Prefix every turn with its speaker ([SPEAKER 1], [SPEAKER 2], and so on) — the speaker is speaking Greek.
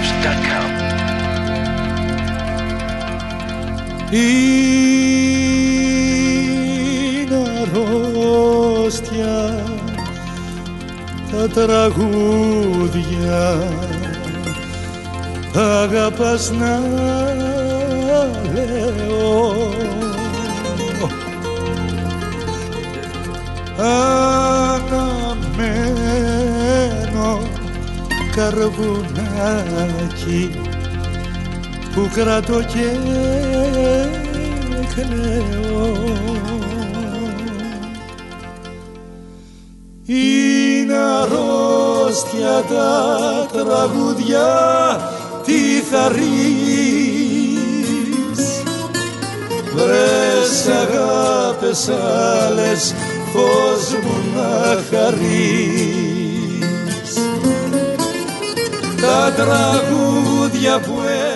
[SPEAKER 1] Music.com.
[SPEAKER 2] Είναι αρρώστια τα τραγούδια, αγαπάς να λέω. Αναμένω καρβουνάκι που κρατώ και κλαίω. Είναι αρρώστια τα τραγούδια, τι θα ρεις, βρες αγάπες άλλες φως μου να χαρείς. Τα τραγούδια που